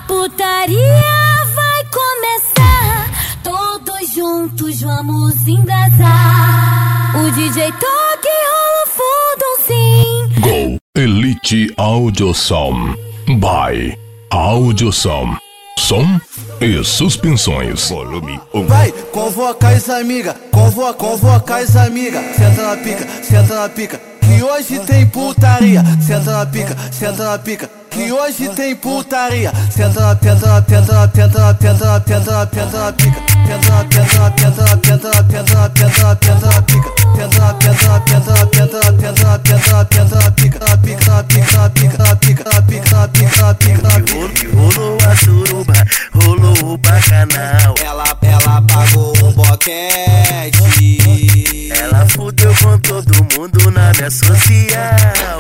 putaria vai começar, todos juntos vamos embrasar. O DJ toca e rola o fundo sim. Go Elite Audiosom by Audiosom. Som e suspensões. Volume 1. Vai, convoca as amigas, convoca as amigas. Senta na pica, que hoje tem putaria. Senta na pica, que hoje tem putaria. Senta na pica. Rolou a suruba, rolou o bacanal. Ela pagou um boquete. Ela fudeu com todo mundo na minha social.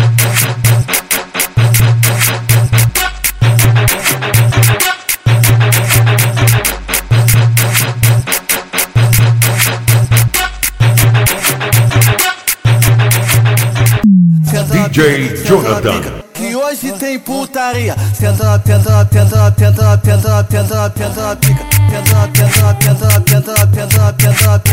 DJ Jonathan. Que hoje tem putaria. Senta na pica. Senta na pica.